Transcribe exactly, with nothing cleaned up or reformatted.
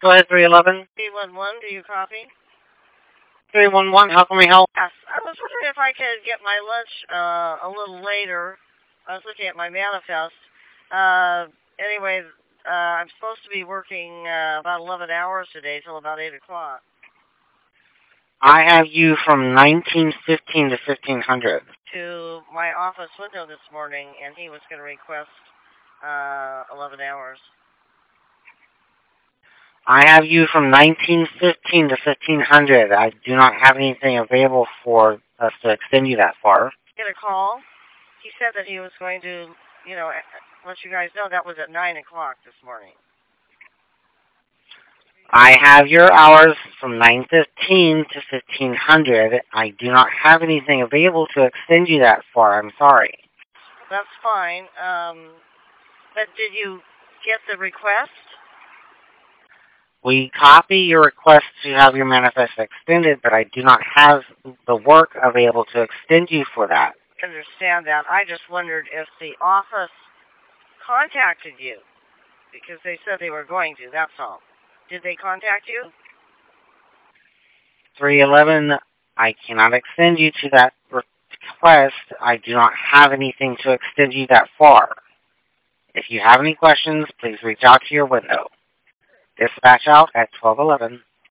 Go ahead, three eleven. three one one, do you copy? three one one, how can we help? Yes, I was wondering if I could get my lunch uh, a little later. I was looking at my manifest. Uh, anyway, uh, I'm supposed to be working uh, about eleven hours today till about eight o'clock. I have you from nineteen fifteen to fifteen hundred. To my office window this morning, and he was going to request uh, eleven hours. I have you from nineteen fifteen to fifteen hundred. I do not have anything available for us to extend you that far. Get a call. He said that he was going to, you know, let you guys know that was at nine o'clock this morning. I have your hours from nine fifteen to fifteen hundred. I do not have anything available to extend you that far. I'm sorry. That's fine. Um, but did you get the request? We copy your request to have your manifest extended, but I do not have the work available to extend you for that. I understand that. I just wondered if the office contacted you, because they said they were going to, that's all. Did they contact you? three eleven, I cannot extend you to that request. I do not have anything to extend you that far. If you have any questions, please reach out to your window. Dispatch out at twelve eleven.